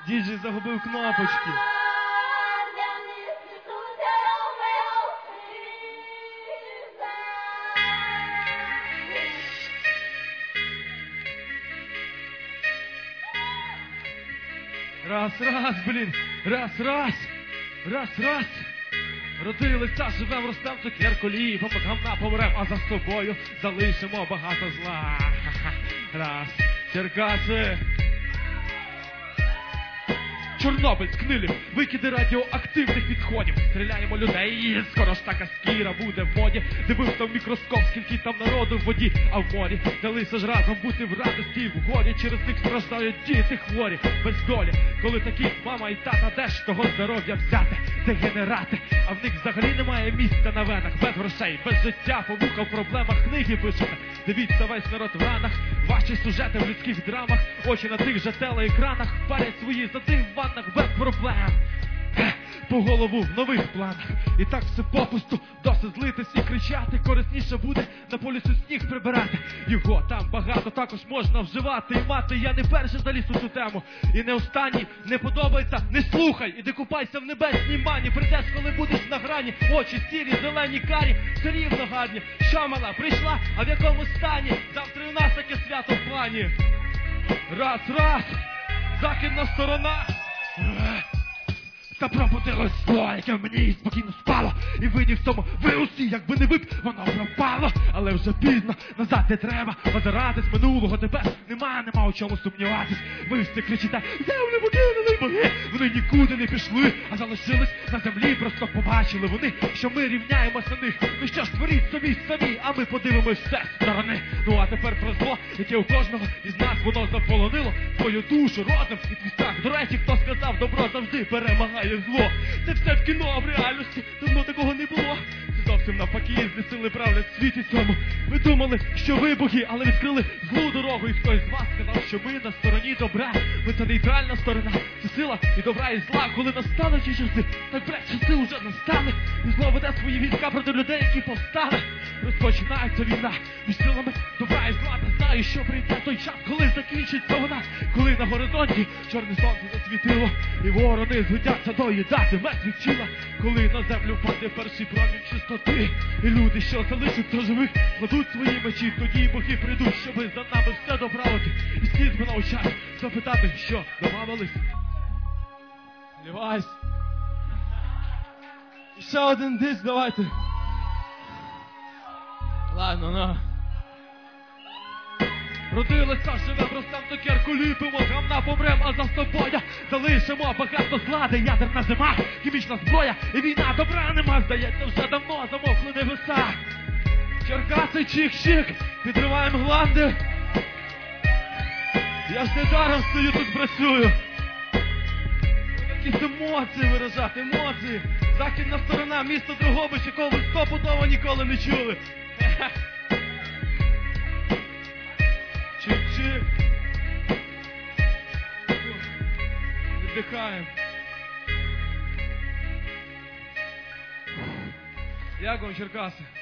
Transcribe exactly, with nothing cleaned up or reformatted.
Діджей загубив кнопочки. Раз, раз, блін, раз, раз, раз, раз. Родилися, живем, ростем, цукерку ліпом, гамна помрем, а за собою залишимо багато зла. Ха-ха. Раз, Черкаси. Чорнобиль, Книлів, викиди радіоактивних відходів. Стріляємо людей, скоро ж така скіра буде в моді. Дивився в мікроскоп, скільки там народу в воді, а в морі далися ж разом бути в радості і в горі. Через них страждають діти хворі, без долі. Коли такі мама і тата, де ж того здоров'я взяти? Дегенерати, а в них взагалі немає місця на венах. Без грошей, без життя, по вуха в проблемах книги пишете. Дивіться весь народ в ранах, ваші сюжети в людських драмах. Очі на тих же телеекранах парять свої зади в ваннах без проблем. По голову в нових планах. І так все попусту, досить злитись і кричати. Корисніше буде на полюсі сніг прибирати. Його там багато також можна вживати і мати. Я не перший заліз у цю тему. І не останній, не подобається, не слухай. Іди купайся в небесній мані. Прийдеш, коли будеш на грані. Очі сірі, зелені, карі, все рівно гадні. Що мала, прийшла, а в якому стані? Завтра у нас таке свято в плані. Раз, раз, західна сторона. Та пробудилось зло, яке в мені спокійно спало. І винні в цьому ви усі, якби не вип, воно пропало. Але вже пізно, назад не треба озиратись минулого. Тепер нема, нема у чому сумніватись. Ви всі кричите, землю покинули боги. Вони нікуди не пішли, а залишились на землі. Просто побачили вони, що ми рівняємося на них. Ну що ж, творіть собі самі, а ми подивимось все з сторони. Ну а тепер про зло, яке у кожного із нас воно заполонило твою душу, розум і твій страх. До речі, хто сказав, добро завжди перемагає зло. Це все в кіно, а в реальності давно такого не було. Це зовсім навпаки, злі сили правлять в світі цьому. Ви думали, що ви боги, але відкрили злу дорогу. І хтось з вас сказав, що ми на стороні добра. Ми це нейтральна сторона, це сила і добра, і зла. Коли настануть ті часи, так бред, часи вже настали. І зло веде свої війська проти людей, які повстали. Розпочинається війна між силами добра і зла. Та знаю, що прийде той час, коли закінчиться вона. Коли на горизонті чорне сонце засвітило і ворони згодяться доїдати мертві тіла. Коли на землю впаде перший промінь чистоти, і люди, що залишаться живих, кладуть свої мечі. Тоді боги прийдуть, щоби за нами все доправити. І слід минув час запитати, що домовились. Лівайсь. І ще один диск, давайте. Ладно, ну. Родилися, живем, ростем, цукерку ліпимо, гамна помрем, а за собою залишимо багато злади. Ядерна зима, хімічна зброя і війна, добра нема, здається, вже давно замовкли небеса. Черкаси, чих-чих, підриваємо гланди. Я ж не даром стою тут працюю. Якісь емоції виражати, емоції. Західна сторона, місто Дрогобич, якого ви стопудово ніколи не чули. Чик-чик. Віддихаємо. Як вам, Черкаси?